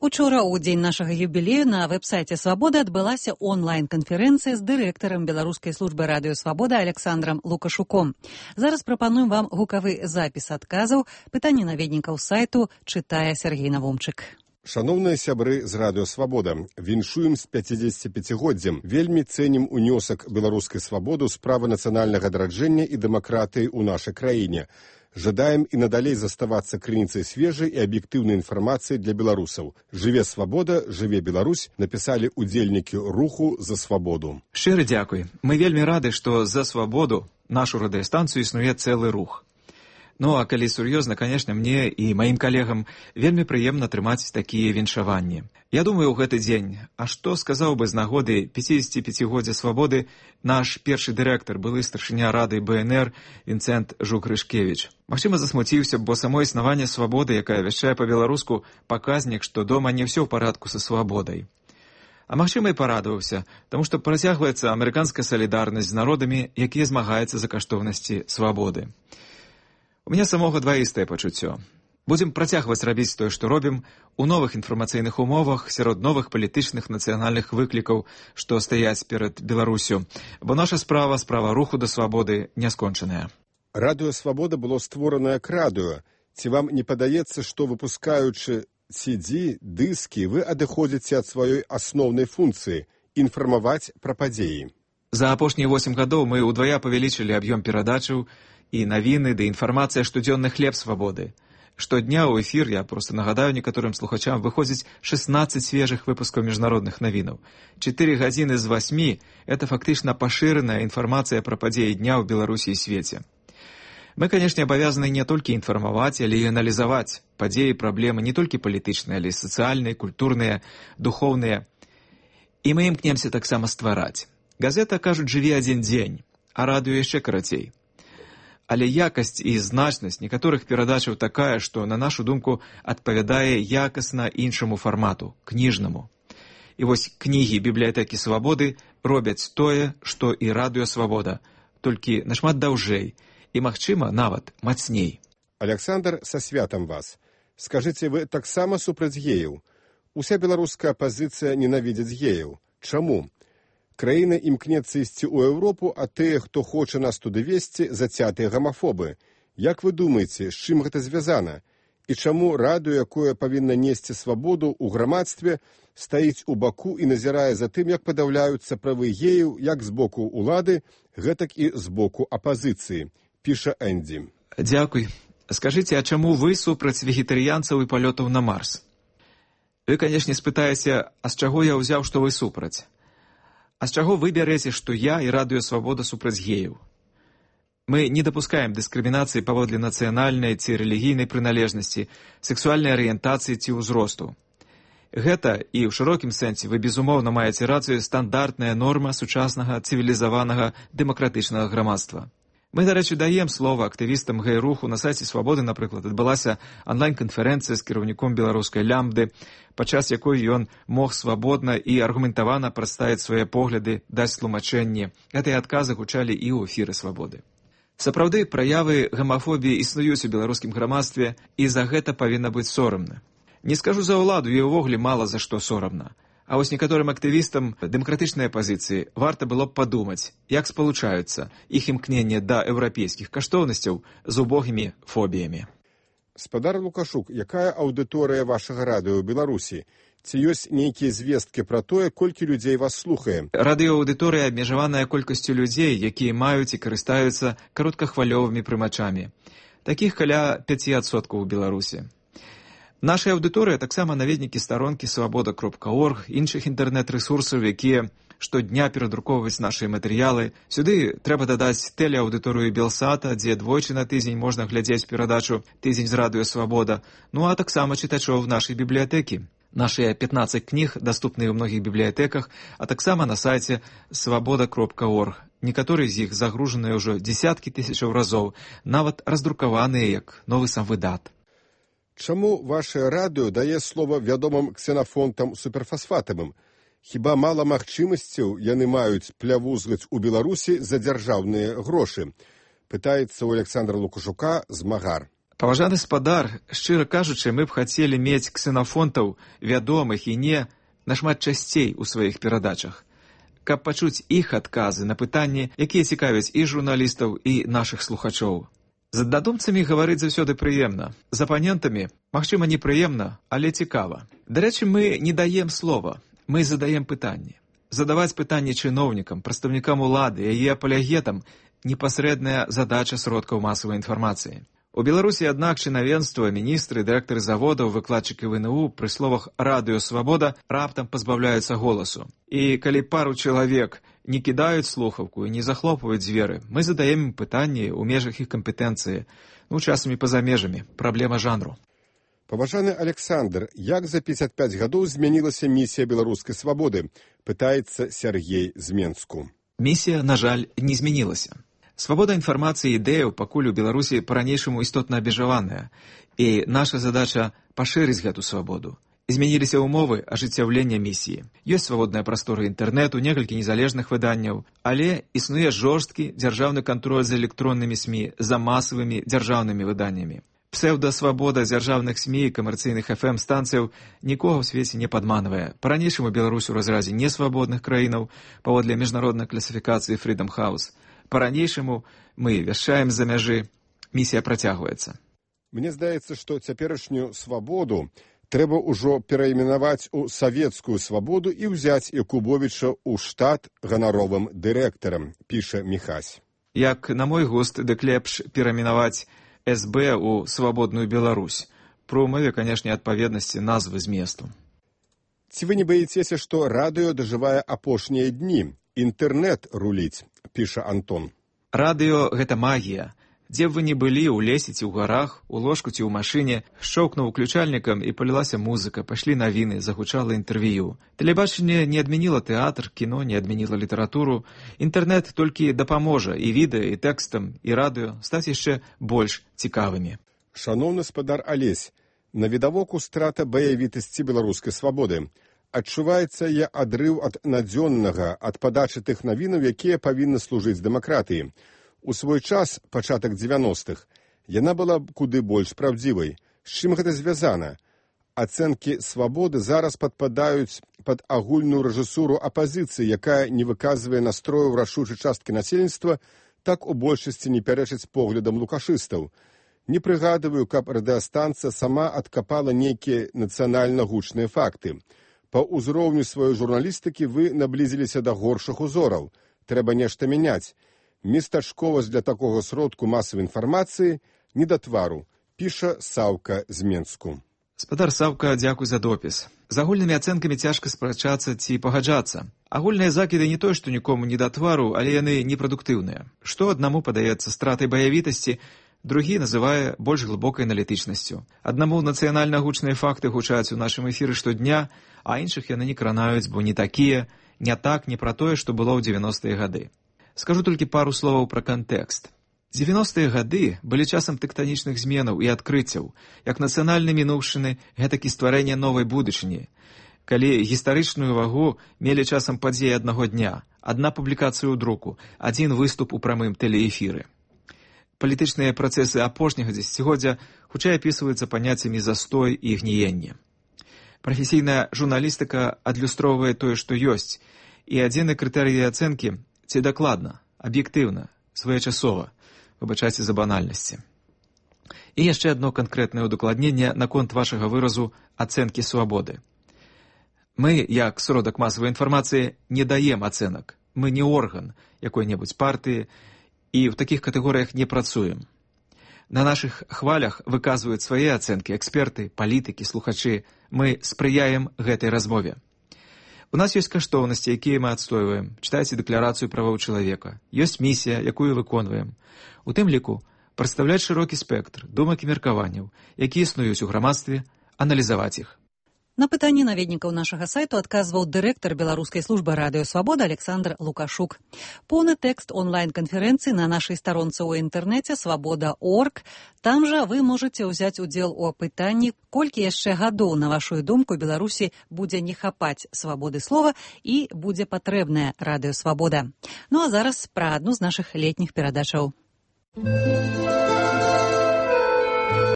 Учора, у дзень нашага юбілею, на вэб-сайце «Свабода» адбылася онлайн-канферэнцыя з дырэктарам беларускай службы радыё «Свабода» Александрам Лукашуком. Зараз прапануем вам гукавы запіс адказаў. Пытанні наведнікаў сайту чытае Сергей Навумчык. Шановныя сябры з радыё «Свабода», віншуем з 55-годдзем. Вельмі цэнім унёсак беларускай свабоды ў справы нацыянальнага адраджэння і дэмакратыі ў нашай краіне. Жадаем і надалей заставацца крыніцай свежай і аб'ектыўнай інфармацыі для беларусаў. Жыве свабода, жыве Беларусь, напісалі удзельнікі руху за свабоду. Шчыры дзякуй. Мы вельмі рады, што за свабоду нашу радыёстанцыю існуе цэлы рух. Ну, а калі сур'ёзна, канешне, мне і маім калегам вельмі прыемна трымаць такія віншаванні. Я думаю, у гэты дзень, а што сказаў бы з нагоды 55-годдзя свабоды наш першы дырэктар, былы старшыня рады БНР Вінцэнт Жук-Рышкевіч. Магчыма, засмуціўся, бо само існаванне свабоды, якая вяшчае па-беларуску, паказнік, што дома не ўсё ў парадку са свабодай. А магчыма, і парадаваўся, таму што працягваецца амерыканская салідарнасць з народамі, якія змагаюцца за каштоўнасці свабоды. У мяне самога дваістае пачуццё. Будзем працягваць рабіць тое, што робім, у новых інфармацыйных умовах, сярод новых палітычных нацыянальных выклікаў, што стаяць перад Беларусю, бо наша справа, справа руху да свабоды, не скончаная. Радыё «Свабода» было створана як радыё. Ці вам не падаецца, што выпускаючы CD, дыскі, вы адыходзіце ад сваёй асноўнай функцыі – інфармаваць пра падзеі? За апошнія 8 гадоў мы ўдвая павялічылі аб'ём перадачаў і навіны, ды інфармацыя штодзённы хлеб свабоды. Штодня ў эфір, я проста нагадаю некаторым слухачам, выходзіць 16 свежых выпускаў міжнародных навінаў. 4 гадзіны з 8 – это фактычна пашыраная інфармацыя пра падзеі дня ў Беларусі і свеце. Мы, канешне, абавязаны не толькі інфармаваць, але і аналізаваць падзеі, праблемы не толькі палітычныя, але і сацыяльныя, культурныя, духоўныя. І мы імкнемся таксама ствараць. Газета, кажуць, жыве адзін дзень, а радыё яшчэ карацей. Але якасць і значнасць некаторых перадачаў такая, што, на нашу думку, адпавядае якасна іншаму фармату, кніжнаму. І вось кнігі бібліятэкі свабоды робяць тое, што і радыё «Свабода», толькі нашмат даўжэй і, магчыма, нават мацней. Александр, са святам вас. Скажыце, вы таксама супраць геяў? Уся беларуская апазіцыя ненавідзіць геяў. Чаму? Краіна імкнецца ісці ў Еўропу, а тыя, хто хоча нас туды весці, зацятыя гамафобы. Як вы думаеце, з чым гэта звязана? І чаму радыё, якое павінна несці свабоду ў грамадстве, стаіць у баку і назірае за тым, як падаўляюцца правы геяў як з боку ўлады, гэтак і з боку апазіцыі, піша Эндзі. Дзякуй. Скажыце, а чаму вы супраць вегетарыянцаў і палётаў на Марс? Вы, канешне, спытаеце, а з чаго я ўзяў, што вы супраць? А з чаго вы бярэце, што я і радыё «Свабода» супраць геяў? Мы не дапускаем дыскрымінацыі паводле нацыянальнай ці рэлігійнай прыналежнасці, сексуальнай арыентацыі ці ўзросту. Гэта, і ў шырокім сэнсе, вы безумоўна маеце рацыю, стандартная норма сучаснага цывілізаванага дэмакратычнага грамадства. Мы, дарэчы, даем слова актывістам гэй-руху. На сайце «Свабоды», напрыклад, адбылася онлайн-канферэнцыя з кіраўніком беларускай лямбды, падчас якой ён мог свабодна і аргументавана прадставіць свае погляды, даць тлумачэнне. Гэтыя адказы гучалі і ў эфіры «Свабоды». Сапраўды, праявы гамафобіі існуюць у беларускім грамадстве, і за гэта павінна быць сорамна. Не скажу за ўладу, і ўвогуле мала за што сорамна. А вось некаторым актывістам дэмакратычнай апазіцыі варта было б падумаць, як спалучаюцца іх імкненне да еўрапейскіх каштоўнасцяў з убогімі фобіямі. Спадар Лукашук, якая аўдыторыя вашага радыё ў Беларусі? Ці ёсць нейкія звесткі пра тое, колькі людзей вас слухае? Радыёаўдыторыя абмежаваная колькасцю людзей, якія маюць і карыстаюцца кароткахвалёвымі прымачамі. Такіх каля 5% у Беларусі. Наша аўдыторыя таксама наведнікі старонкі «Свабода.орг», іншых інтэрнэт-рэсурсаў, якія штодня перадрукоўваюць нашыя матэрыялы. Сюды трэба дадаць тэлеаўдыторыю Белсата, дзе двойчы на тыдзень можна глядзець перадачу «Тыдзень з радыё «Свабода», ну а таксама чытачоў нашай бібліятэкі. Нашыя 15 кніг даступныя ў многіх бібліятэках, а таксама на сайце «Свабода.орг». Некаторыя з іх загружаныя ўжо дзесяткі тысячаў разоў, нават раздрукаваныя як новы сам выдат. Чаму ваше радыё дае слова вядомым ксенафонтам суперфасфатавым? Хіба мала магчымасцяў яны маюць плявузгаць у Беларусі за дзяржаўныя грошы? Пытаецца ў Александра Лукашука змагар. Паважаны спадар, шчыра кажучы, мы б хацелі мець ксенафонтаў, вядомых і не, нашмат часцей у сваіх перадачах, каб пачуць іх адказы на пытанні, якія цікавяць і журналістаў, і нашых слухачоў. З аднадумцамі гаварыць заўсёды прыемна. З апанентамі, магчыма, непрыемна, але цікава. Дарэчы, мы не даем слова, мы задаем пытанні. Задаваць пытанні чыноўнікам, прадстаўнікам улады, яе апалягетам – непасрэдная задача сродкаў масавай інфармацыі. У Беларусі, аднак, чынавенства, міністры, дырэктары заводаў, выкладчыкі ВНУ пры словах «Радыё Свабода» раптам пазбаўляюцца голасу. І калі пару чалавек не кідаюць слухаўку і не захлопваюць дзверы, мы задаем ім пытанні ў межах іх кампетэнцыі, часам і па-за межамі, праблема жанру. Паважаны Александр, як за 55 гадоў змянілася місія беларускай свабоды? Пытаецца Сергей з Менску. Місія, на жаль, не змянілася. Свабода інфармацыі і ідэяў пакуль у Беларусі па-ранейшаму істотна абмежаваная, і наша задача пашырыць гэту свабоду. Змяніліся ўмовы ажыццяўлення місіі. Ёсць свабодная прастора інтэрнэту, некалькі незалежных выданняў, але існуе жорсткі дзяржаўны кантроль за электроннымі СМІ, за масавымі дзяржаўнымі выданнямі. Псеўдасвабода дзяржаўных СМІ і камерцыйных FM-станцыяў нікога ў свеце не падманвае. Па-ранейшаму Беларусь у разразе несвабодных краінаў паводле міжнароднай класіфікацыі Freedom House. Па-ранейшаму мы вяшчаем з-за мяжы. Місія працягваецца. Мне здаецца, што цяперашнюю свабоду трэба ўжо перайменаваць у савецкую свабоду і ўзяць Якубовіча ў штат ганаровым дырэктарам, піша Міхась. Як на мой густ, дык лепш перайменаваць СБ у свабодную Беларусь. Пры ўмове, канешне, адпаведнасці назвы зместу. Ці вы не баіцеся, што радыё дажывае апошнія дні? Інтэрнэт руліць, піша Антон. Радыё – гэта магія. Дзе б вы не былі, у лесе ці ў гарах, у ложку ці ў машыне, шчоўкнуў уключальнікам і палілася музыка, пайшлі навіны, загучала інтэрв'ю. Тэлебачанне не адмяніла тэатр, кіно не адмяніла літаратуру. Інтэрнэт толькі дапаможа і відэа, і тэкстам, і радыё стаць яшчэ больш цікавымі. Шаноўны спадар Алесь, на відавоку страта баявітасці беларускай свабоды. Адчуваецца я адрыў ад надзённага, ад падачы тых навінаў, якія павінны служыць дэмакратыі. У свой час, пачатак 90-х, яна была куды больш праўдзівай. З чым гэта звязана? Ацэнкі свабоды зараз падпадаюць пад агульную рэжысуру апазіцыі, якая не выказвае настрою рашучай часткі насельніцтва, так у большасці не пярэчыць поглядам лукашыстаў. Не прыгадываю, каб радыёстанцыя сама адкапала нейкія нацыянальна гучныя факты. Па ўзроўню сваёй журналістыкі вы наблізіліся да горшых узораў. Трэба нешта мяняць. Местачковасць для такога сродку масавай інфармацыі не да твару, піша Саўка з Менску. Спадар Саўка, дзякуй за допіс. З агульнымі ацэнкамі цяжка спрачацца ці пагаджацца. Агульныя закіды не той, што нікому не да твару, але яны непрадуктыўныя. Што аднаму падаецца стратай баявітасці, другі называе больш глыбокай аналітычнасцю. Аднаму нацыянальна гучныя факты гучаць у нашым эфіры штодня, а іншых яны не кранаюць, бо не такія, не так, не пра тое, што было ў 90-е гады. Скажу толькі пару словаў пра кантэкст. 90-е гады былі часам тэктанічных зменаў і адкрыццяў, як нацыянальнай мінуўшчыны, гэтак і стварэння новай будучыні. Калі гістарычную вагу мелі часам падзеі аднаго дня, адна публікацыя ў друку, адзін выступ у прамым тэлеэфіры. Палітычныя працэсы апошняга дзесяцігоддзя хутчэй апісваюцца паняццямі застой і гніенне. Прафесійная журналістыка адлюстроўвае тое, што ёсць, і адзіны крытэрый ацэнкі – ці дакладна, аб'ектыўна, своечасова, выбачайце за банальнасці. І яшчэ адно канкрэтнае ўдакладненне наконт вашага выразу ацэнкі свабоды. Мы, як сродак масавай інфармацыі, не даем ацэнак. Мы не орган якой-небудзь партыі і ў такіх катэгорыях не працуем. На нашых хвалях выказваюць свае ацэнкі эксперты, палітыкі, слухачы. Мы спрыяем гэтай размове. У нас ёсць каштоўнасці, якія мы адстойваем. Чытайце дэкларацыю правоў чалавека. Ёсць місія, якую выконваем. У тым ліку прадстаўляць шырокі спектр думак і меркаванняў, якія існуюць у грамадстве, аналізаваць іх. На пытанні наведнікаў нашага сайту адказваў дырэктар беларускай службы радыё Свабода Александр Лукашук. Поўны тэкст онлайн-канферэнцыі на нашай старонцы ў інтэрнэце свабода.орг. Там жа вы можаце ўзяць удзел у апытанні, колькі яшчэ гадоў, на вашу думку, Беларусі будзе не хапаць свабоды слова і будзе патрэбная радыё Свабода. Ну а зараз пра адну з нашых летніх перадачаў.